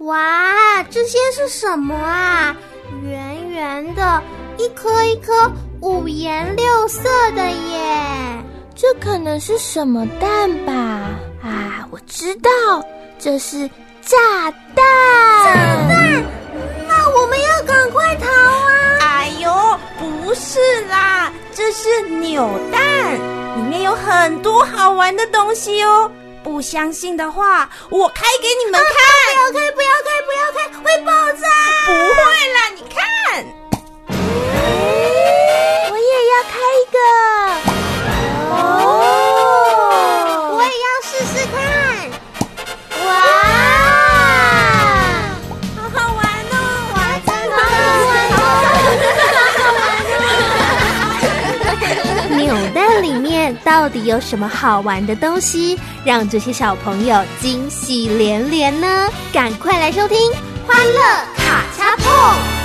哇，这些是什么啊？圆圆的，一颗一颗五颜六色的耶！ 这可能是什么蛋吧？啊，我知道，这是炸弹！ 炸弹？那我们要赶快逃啊！ 哎呦，不是啦，这是扭蛋，里面有很多好玩的东西哦。不相信的话，我开给你们看。 不要开，会爆炸！ 不会啦，你看。 我也要开一个。 哦，我也要试试看。哇， 好好玩哦！ 哇，真的好好玩哦！扭蛋里面到底有什么好玩的东西，让这些小朋友惊喜连连呢？赶快来收听《欢乐卡恰碰》。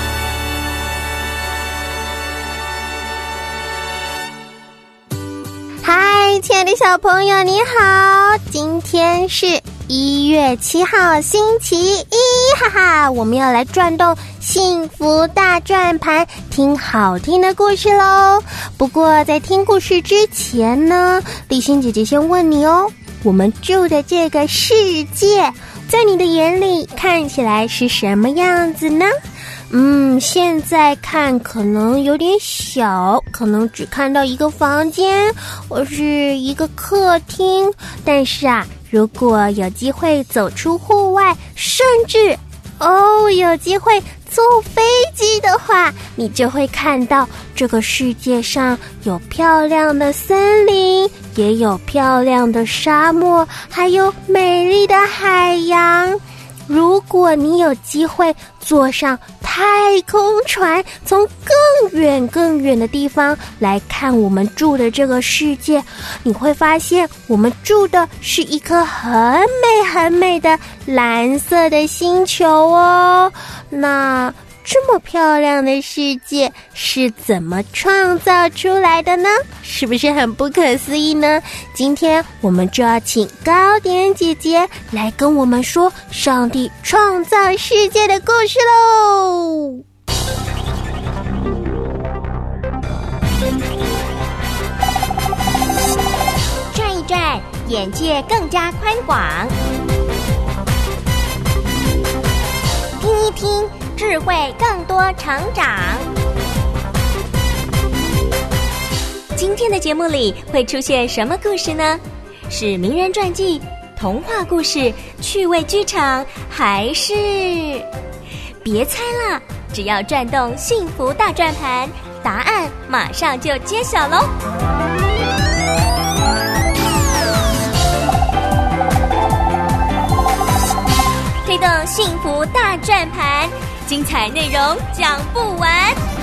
嗨，亲爱的小朋友，你好！今天是1月7号，星期一，哈哈！我们要来转动幸福大转盘，听好听的故事咯。不过在听故事之前呢，立欣姐姐先问你哦，我们住的这个世界，在你的眼里看起来是什么样子呢？现在看可能有点小，可能只看到一个房间或是一个客厅，但是啊，如果有机会走出户外，甚至有机会坐飞机的话，你就会看到这个世界上有漂亮的森林，也有漂亮的沙漠，还有美丽的海洋。如果你有机会坐上太空船，从更远的地方来看我们住的这个世界，你会发现我们住的是一颗很美的蓝色的星球哦。那这么漂亮的世界是怎么创造出来的呢？是不是很不可思议呢？今天我们就要请糕点姐姐来跟我们说上帝创造世界的故事喽！ 转一转，眼界更加宽广；听一听，智慧更多成长。今天的节目里会出现什么故事呢？是名人传记、童话故事、趣味剧场，还是……别猜了，只要转动幸福大转盘，答案马上就揭晓咯。推动幸福大转盘，精彩内容讲不完。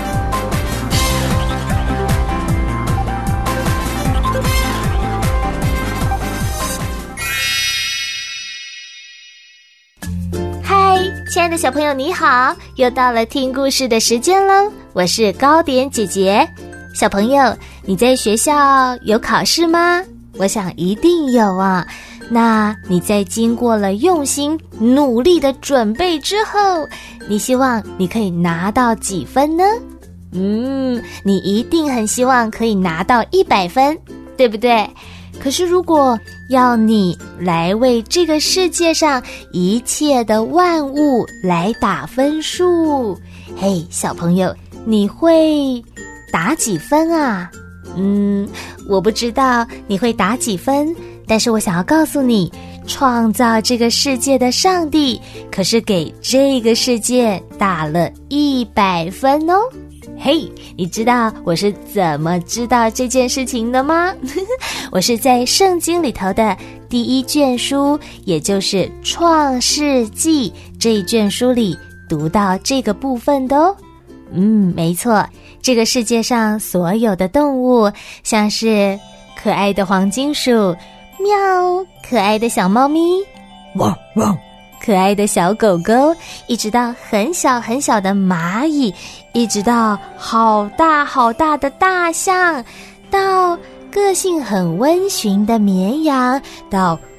嗨，亲爱的小朋友你好，又到了听故事的时间咯，我是糕点姐姐。小朋友，你在学校有考试吗？我想一定有啊。那你在经过了用心努力的准备之后，你希望你可以拿到几分呢？你一定很希望可以拿到100分，对不对？可是如果要你来为这个世界上一切的万物来打分数，嘿，小朋友，你会打几分啊？我不知道你会打几分，但是我想要告诉你，创造这个世界的上帝可是给这个世界打了100分哦。嘿，你知道我是怎么知道这件事情的吗？我是在圣经里头的第1卷书，也就是创世纪这一卷书里读到这个部分的哦。没错，这个世界上所有的动物，像是可爱的黄金鼠，喵，可爱的小猫咪，汪汪，可爱的小狗狗，一直到很小很小的蚂蚁，一直到好大好大的大象，到个性很温驯的绵羊，到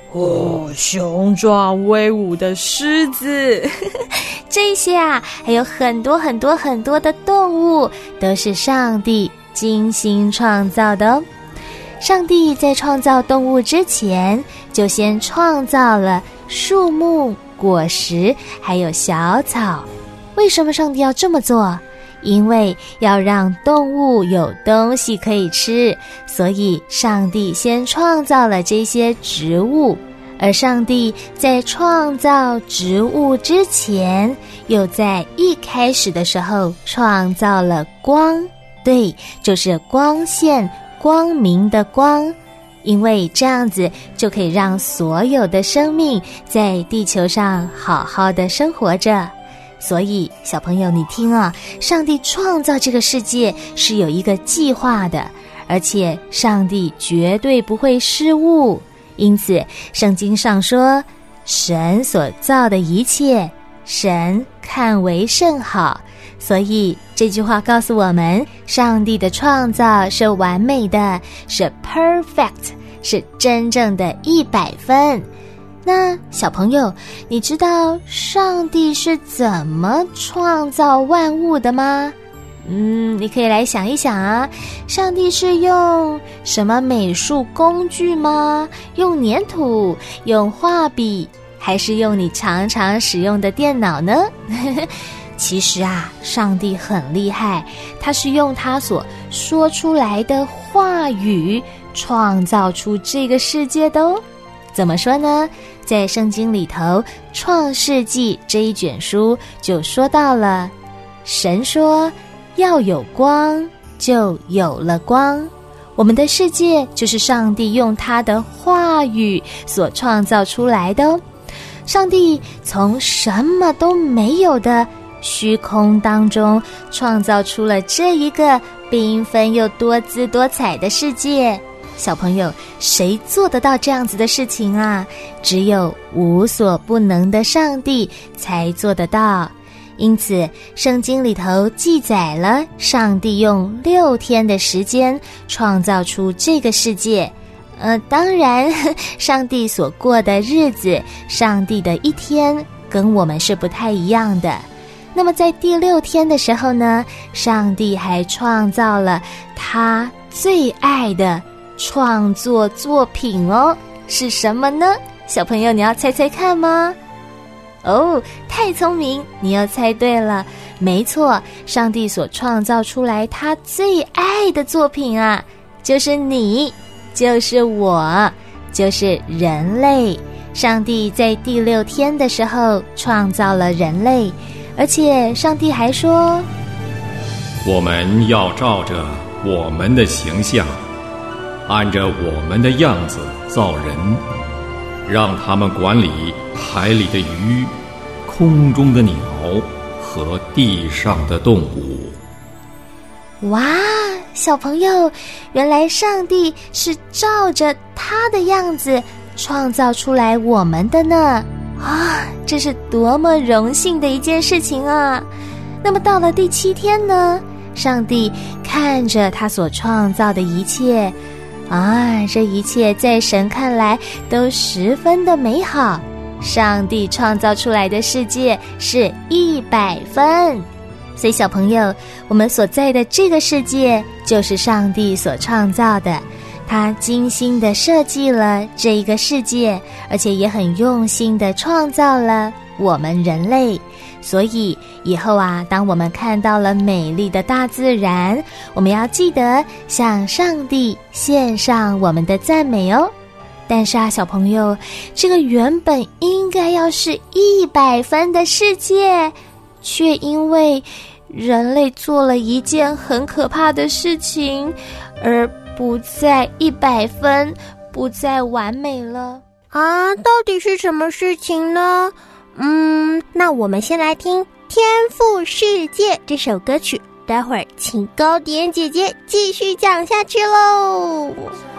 雄壮威武的狮子， 这些啊，还有很多很多很多的动物，都是上帝精心创造的哦。上帝在创造动物之前，就先创造了树木、果实，还有小草。为什么上帝要这么做？因为要让动物有东西可以吃，所以上帝先创造了这些植物。而上帝在创造植物之前，又在一开始的时候创造了光，对，就是光线，光明的光。因为这样子就可以让所有的生命在地球上好好的生活着。所以小朋友你听啊，上帝创造这个世界是有一个计划的，而且上帝绝对不会失误。因此圣经上说，神所造的一切，神看为甚好。所以这句话告诉我们，上帝的创造是完美的，是 perfect， 是真正的100分。那小朋友，你知道上帝是怎么创造万物的吗？你可以来想一想啊，上帝是用什么美术工具吗？用粘土，用画笔，还是用你常常使用的电脑呢？其实啊，上帝很厉害，他是用他所说出来的话语创造出这个世界的哦。怎么说呢？在圣经里头，创世纪这一卷书就说到了，神说要有光，就有了光。我们的世界就是上帝用他的话语所创造出来的哦。上帝从什么都没有的虚空当中创造出了这一个缤纷又多姿多彩的世界。小朋友，谁做得到这样子的事情啊？只有无所不能的上帝才做得到。因此圣经里头记载了上帝用6天的时间创造出这个世界。当然上帝所过的日子，上帝的一天跟我们是不太一样的。那么在第6天的时候呢，上帝还创造了他最爱的创作作品哦，是什么呢？小朋友，你要猜猜看吗？哦，太聪明，你又猜对了。没错，上帝所创造出来他最爱的作品啊，就是你，就是我，就是人类。上帝在第6天的时候创造了人类，而且上帝还说， 我们要照着我们的形象，按着我们的样子造人，让他们管理海里的鱼、空中的鸟和地上的动物。 哇，小朋友，原来上帝是照着他的样子创造出来我们的呢！啊，这是多么荣幸的一件事情啊！那么到了第7天呢，上帝看着他所创造的一切啊，这一切在神看来都十分的美好。上帝创造出来的世界是100分。所以小朋友，我们所在的这个世界就是上帝所创造的，他精心的设计了这一个世界，而且也很用心的创造了我们人类。所以以后啊，当我们看到了美丽的大自然，我们要记得向上帝献上我们的赞美哦。但是啊，小朋友，这个原本应该要是100分的世界，却因为人类做了一件很可怕的事情，而不再100分，不再完美了啊！到底是什么事情呢？那我们先来听《天赋世界》这首歌曲，待会儿请高点姐姐继续讲下去喽。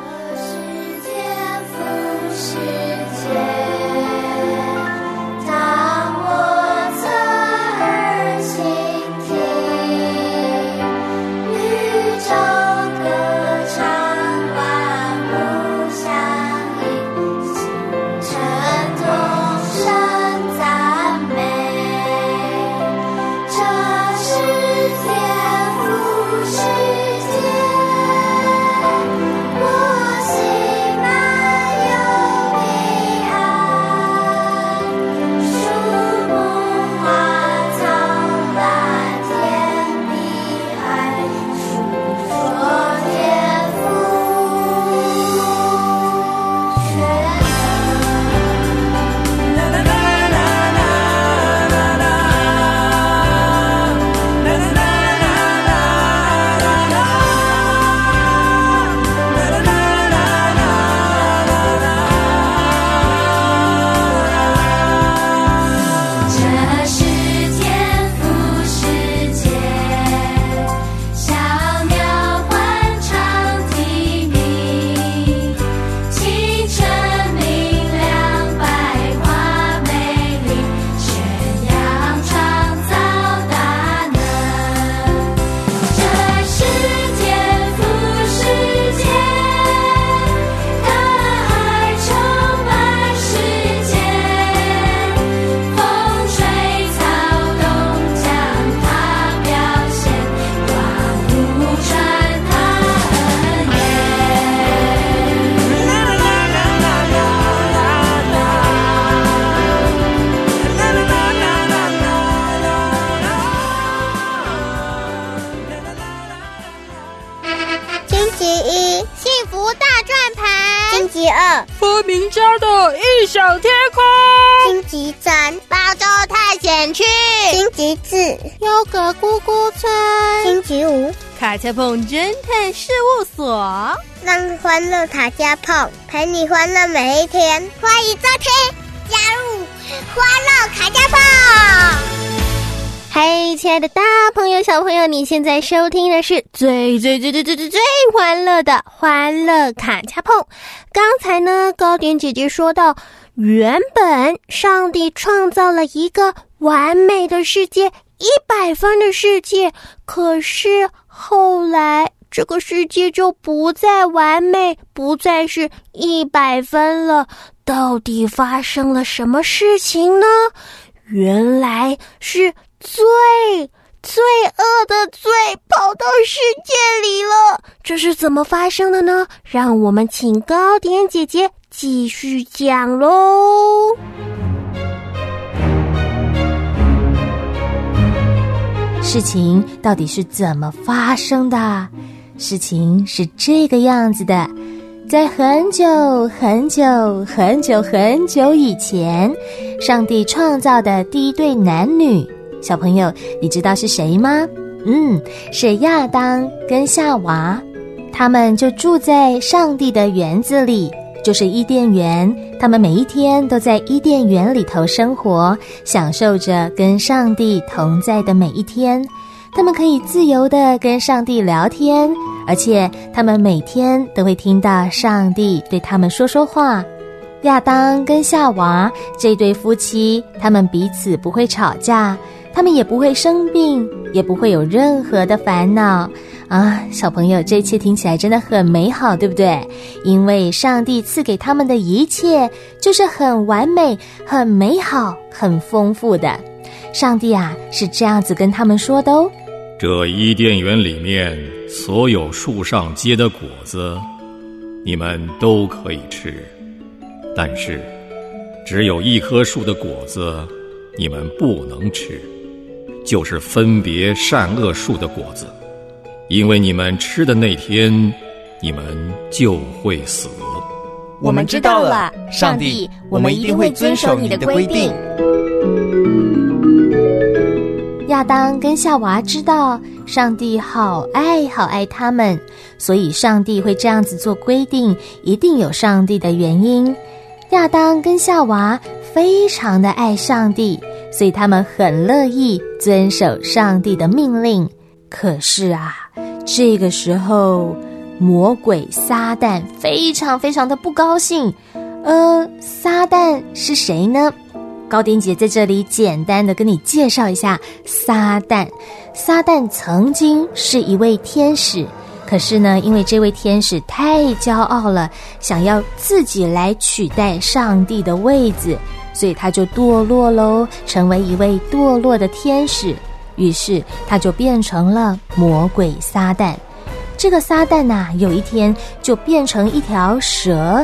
世界，当我侧耳倾听，宇宙歌唱，万物响应，星个名家的异想天空。 星级站宝州探险区，星级4优格咕咕村，星级5 卡恰碰侦探事务所， 让欢乐卡恰碰陪你欢乐每一天。欢迎收听，加入欢乐卡恰碰。 嗨，亲爱的大朋友小朋友，你现在收听的是最欢乐的欢乐卡恰碰。刚才呢，糕点姐姐说到，原本上帝创造了一个完美的世界，100分的世界，可是后来这个世界就不再完美，不再是100分了。到底发生了什么事情呢？原来是罪恶的罪跑到世界里了，这是怎么发生的呢？让我们请糕点姐姐继续讲咯。事情到底是怎么发生的？事情是这个样子的，在很久以前，上帝创造的第一对男女，小朋友，你知道是谁吗？是亚当跟夏娃，他们就住在上帝的园子里，就是伊甸园。他们每一天都在伊甸园里头生活，享受着跟上帝同在的每一天。他们可以自由地跟上帝聊天，而且他们每天都会听到上帝对他们说说话。亚当跟夏娃这对夫妻，他们彼此不会吵架，他们也不会生病，也不会有任何的烦恼啊！小朋友，这一切听起来真的很美好，对不对？因为上帝赐给他们的一切就是很完美、很美好、很丰富的。上帝啊，是这样子跟他们说的哦。 这伊甸园里面所有树上结的果子，你们都可以吃，但是只有一棵树的果子你们不能吃，就是分别善恶树的果子，因为你们吃的那天，你们就会死。 我们知道了，上帝，我们一定会遵守你的规定。 亚当跟夏娃知道上帝好爱他们，所以上帝会这样子做规定，一定有上帝的原因。亚当跟夏娃非常的爱上帝，所以他们很乐意遵守上帝的命令。可是啊，这个时候魔鬼撒旦非常的不高兴。撒旦是谁呢？糕点姐在这里简单的跟你介绍一下撒旦。撒旦曾经是一位天使，可是呢，因为这位天使太骄傲了，想要自己来取代上帝的位子，所以他就堕落咯，成为一位堕落的天使。于是他就变成了魔鬼撒旦。这个撒旦啊，有一天就变成一条蛇，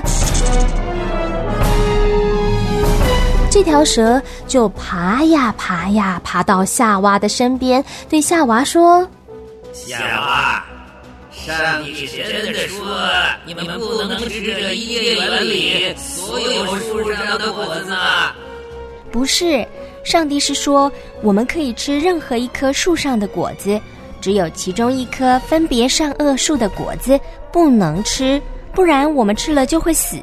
这条蛇就爬到夏娃的身边，对夏娃说： 夏娃，上帝是真的说你们不能吃这伊甸园里所有树上的果子吗？ 不是，上帝是说我们可以吃任何一棵树上的果子，只有其中一棵分别善恶树的果子不能吃，不然我们吃了就会死。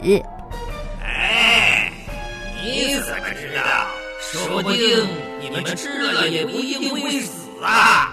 你怎么知道？说不定你们吃了也不一定会死啊！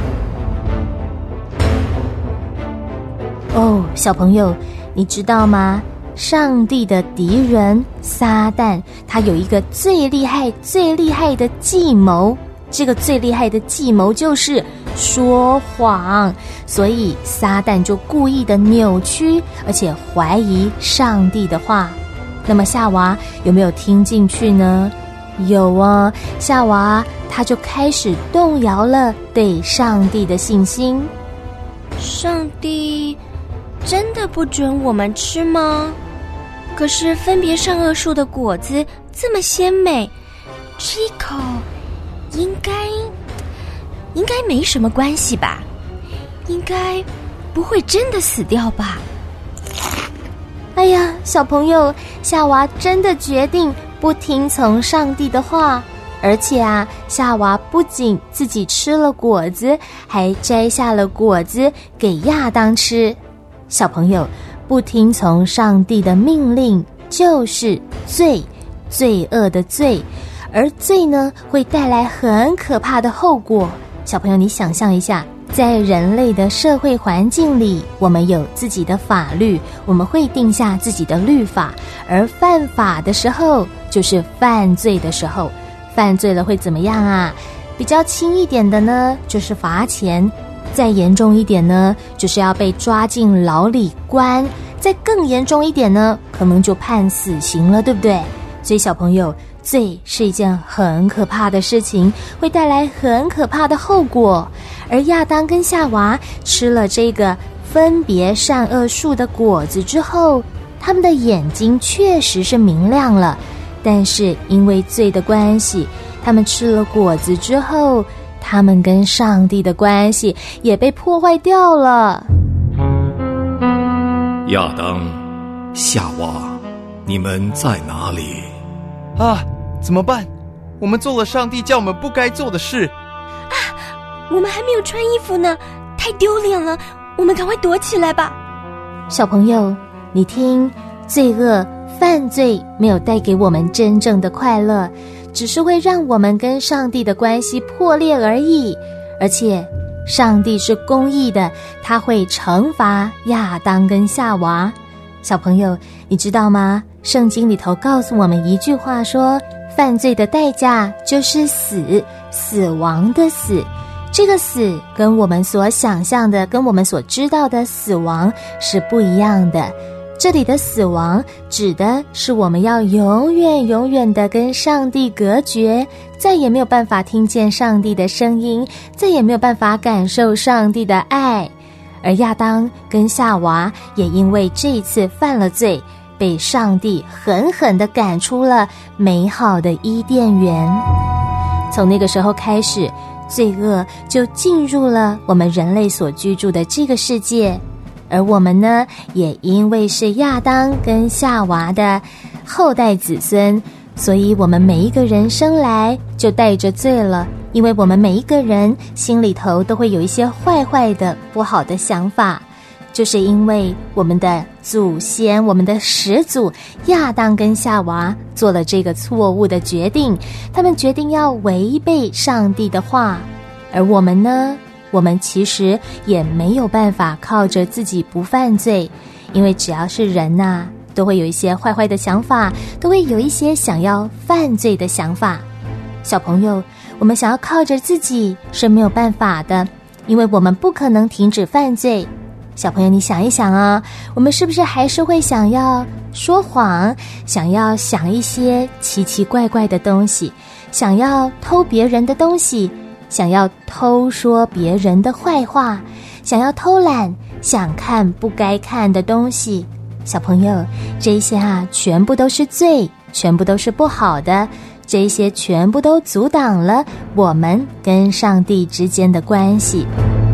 哦，小朋友，你知道吗？上帝的敌人撒旦，他有一个最厉害的计谋，这个最厉害的计谋就是说谎，所以撒旦就故意的扭曲，而且怀疑上帝的话。那么夏娃有没有听进去呢？有啊，夏娃她就开始动摇了对上帝的信心。 上帝真的不准我们吃吗？可是分别善恶树的果子这么鲜美，吃一口应该没什么关系吧？应该不会真的死掉吧？ 哎呀，小朋友，夏娃真的决定不听从上帝的话，而且啊，夏娃不仅自己吃了果子，还摘下了果子给亚当吃。小朋友，不听从上帝的命令就是罪，罪恶的罪，而罪呢，会带来很可怕的后果。小朋友，你想象一下，在人类的社会环境里，我们有自己的法律，我们会定下自己的律法，而犯法的时候就是犯罪的时候。犯罪了会怎么样啊？比较轻一点的呢，就是罚钱；再严重一点呢，就是要被抓进牢里关；再更严重一点呢，可能就判死刑了，对不对？所以小朋友，罪是一件很可怕的事情，会带来很可怕的后果。而亚当跟夏娃吃了这个分别善恶树的果子之后，他们的眼睛确实是明亮了，但是因为罪的关系，他们吃了果子之后，他们跟上帝的关系也被破坏掉了。 亚当、夏娃，你们在哪里？ 啊，怎么办？我们做了上帝叫我们不该做的事。 啊，我们还没有穿衣服呢，太丢脸了，我们赶快躲起来吧。 小朋友，你听，罪恶犯罪没有带给我们真正的快乐，只是会让我们跟上帝的关系破裂而已。而且上帝是公义的，他会惩罚亚当跟夏娃。小朋友，你知道吗？圣经里头告诉我们一句话说，犯罪的代价就是死，死亡的死。这个死跟我们所想象的，跟我们所知道的死亡是不一样的。这里的死亡指的是我们要永远永远的跟上帝隔绝，再也没有办法听见上帝的声音，再也没有办法感受上帝的爱。而亚当跟夏娃也因为这一次犯了罪，被上帝狠狠地赶出了美好的伊甸园。从那个时候开始，罪恶就进入了我们人类所居住的这个世界。而我们呢，也因为是亚当跟夏娃的后代子孙，所以我们每一个人生来就带着罪了。因为我们每一个人心里头都会有一些坏坏的不好的想法，就是因为我们的祖先，我们的始祖亚当跟夏娃做了这个错误的决定，他们决定要违背上帝的话。而我们呢，我们其实也没有办法靠着自己不犯罪，因为只要是人啊，都会有一些坏坏的想法，都会有一些想要犯罪的想法。小朋友，我们想要靠着自己是没有办法的，因为我们不可能停止犯罪。小朋友，你想一想啊，我们是不是还是会想要说谎，想要想一些奇奇怪怪的东西，想要偷别人的东西，想要偷说别人的坏话，想要偷懒，想看不该看的东西。小朋友，这些啊，全部都是罪，全部都是不好的，这些全部都阻挡了我们跟上帝之间的关系。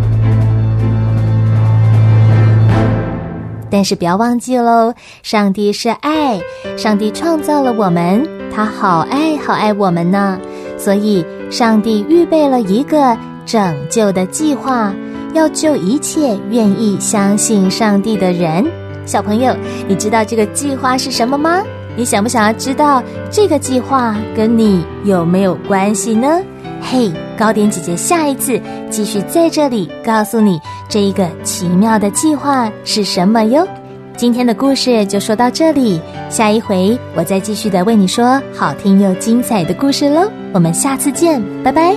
但是不要忘记咯，上帝是爱，上帝创造了我们，他好爱好爱我们呢。所以上帝预备了一个拯救的计划，要救一切愿意相信上帝的人。小朋友，你知道这个计划是什么吗？你想不想要知道这个计划跟你有没有关系呢？嘿，糕点姐姐下一次继续在这里告诉你这一个奇妙的计划是什么哟。今天的故事就说到这里，下一回我再继续的为你说好听又精彩的故事咯。我们下次见，拜拜。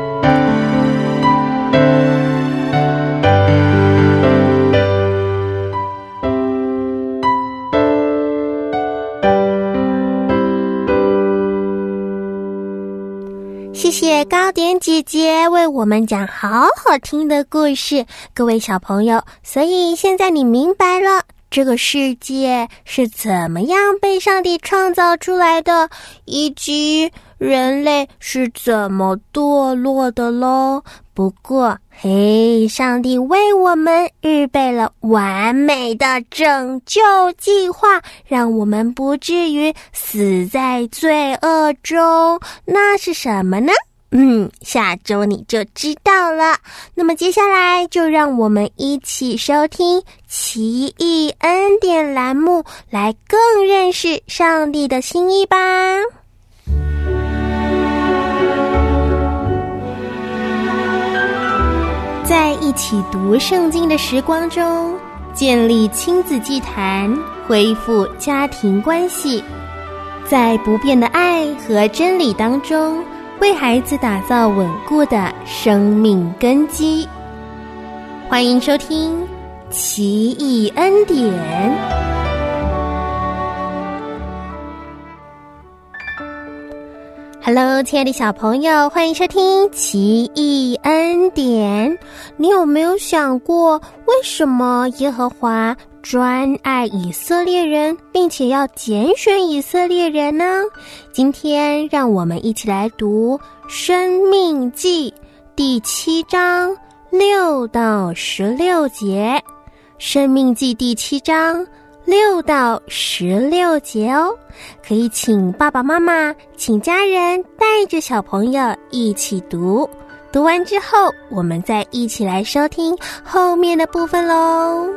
谢谢糕点姐姐为我们讲好好听的故事，各位小朋友，所以现在你明白了这个世界是怎么样被上帝创造出来的，以及人类是怎么堕落的咯。不过，上帝为我们预备了完美的拯救计划，让我们不至于死在罪恶中。那是什么呢？下周你就知道了。那么接下来就让我们一起收听奇异恩典栏目，来更认识上帝的心意吧。在一起读圣经的时光中，建立亲子祭坛，恢复家庭关系，在不变的爱和真理当中，为孩子打造稳固的生命根基。欢迎收听奇异恩典。Hello， 亲爱的小朋友，欢迎收听奇异恩典。你有没有想过，为什么耶和华专爱以色列人，并且要拣选以色列人呢？今天让我们一起来读《申命记》第7章6到16节。《申命记》第7章6到16节哦，可以请爸爸妈妈、请家人带着小朋友一起读。读完之后，我们再一起来收听后面的部分咯。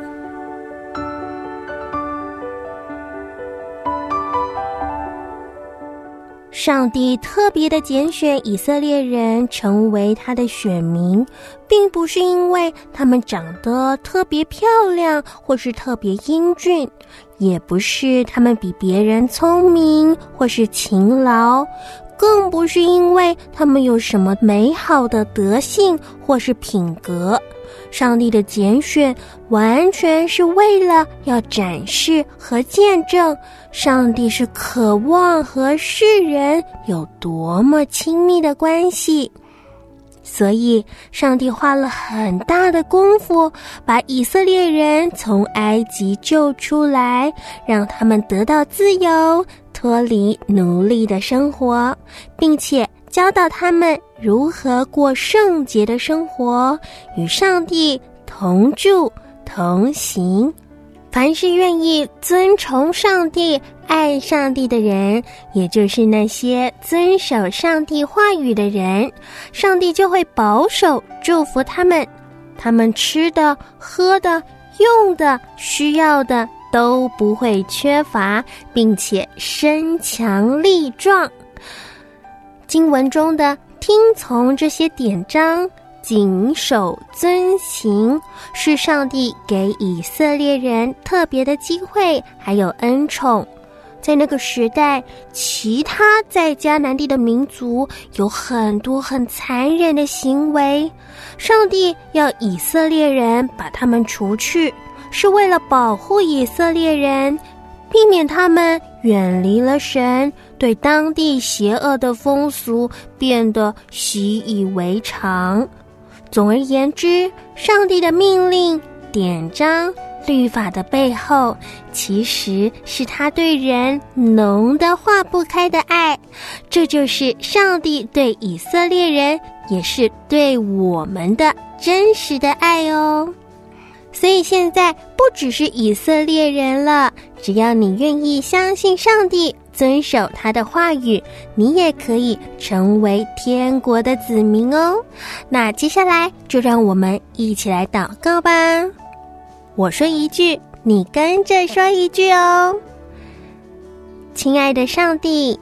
上帝特别的拣选以色列人成为他的选民，并不是因为他们长得特别漂亮或是特别英俊，也不是他们比别人聪明或是勤劳，更不是因为他们有什么美好的德性或是品格。上帝的拣选完全是为了要展示和见证上帝是渴望和世人有多么亲密的关系。所以上帝花了很大的功夫把以色列人从埃及救出来，让他们得到自由，脱离奴隶的生活，并且教导他们如何过圣洁的生活，与上帝同住同行。凡是愿意尊崇上帝、爱上帝的人，也就是那些遵守上帝话语的人，上帝就会保守祝福他们，他们吃的、喝的、用的、需要的都不会缺乏，并且身强力壮。经文中的听从这些典章，谨守遵行，是上帝给以色列人特别的机会还有恩宠。在那个时代，其他在迦南地的民族有很多很残忍的行为，上帝要以色列人把他们除去，是为了保护以色列人，避免他们远离了神，对当地邪恶的风俗变得习以为常。总而言之，上帝的命令、典章、律法的背后，其实是他对人浓得化不开的爱。这就是上帝对以色列人，也是对我们的真实的爱哦。所以现在不只是以色列人了，只要你愿意相信上帝，遵守他的话语，你也可以成为天国的子民哦。那接下来就让我们一起来祷告吧。我说一句，你跟着说一句哦。亲爱的上帝，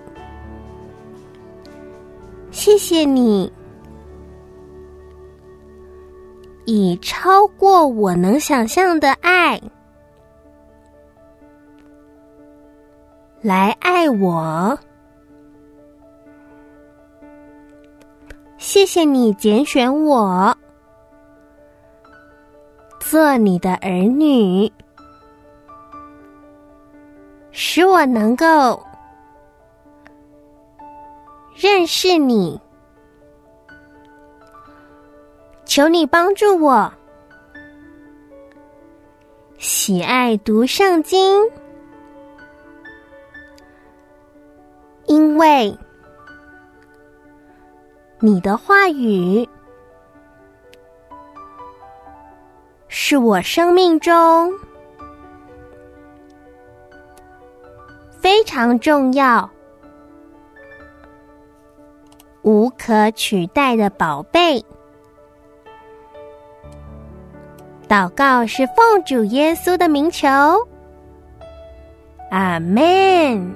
谢谢你以超过我能想象的爱来爱我，谢谢你拣选我做你的儿女，使我能够认识你。求你帮助我喜爱读圣经，因为你的话语是我生命中非常重要、无可取代的宝贝。祷告是奉主耶稣的名求，阿们。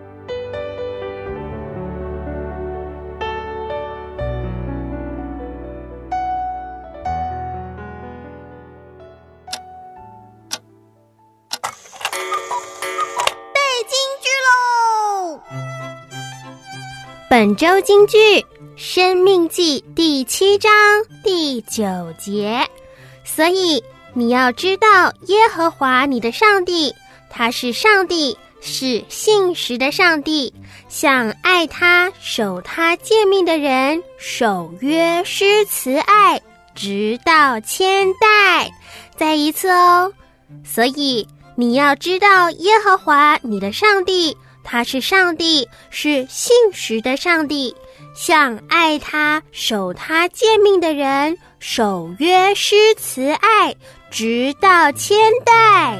本周金句《申命记》第7章第9节。所以你要知道耶和华你的上帝，他是上帝，是信实的上帝，向爱他、守他诫命的人守约施慈爱，直到千代。再一次哦，所以你要知道耶和华你的上帝，他是上帝，是信实的上帝，向爱他、守他诫命的人守约施慈爱，直到千代。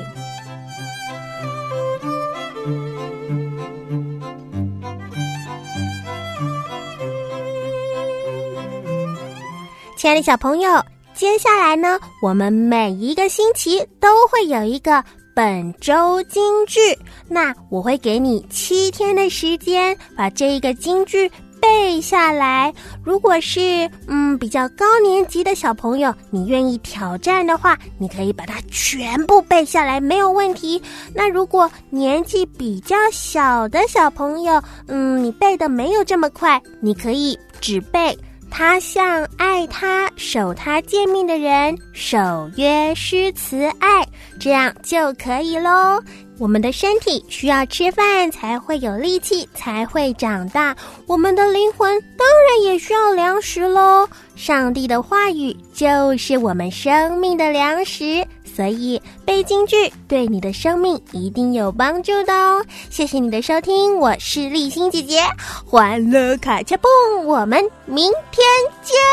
亲爱的小朋友，接下来呢，我们每一个星期都会有一个本周金句，那我会给你7天的时间把这一个金句背下来。如果是比较高年级的小朋友，你愿意挑战的话，你可以把它全部背下来，没有问题。那如果年纪比较小的小朋友，你背得没有这么快，你可以只背他向爱他、守他诫命的人守约施慈爱，这样就可以咯。我们的身体需要吃饭才会有力气，才会长大，我们的灵魂当然也需要粮食咯。上帝的话语就是我们生命的粮食，所以背金句对你的生命一定有帮助的哦。谢谢你的收听，我是立新姐姐，欢乐卡恰蹦，我们明天见。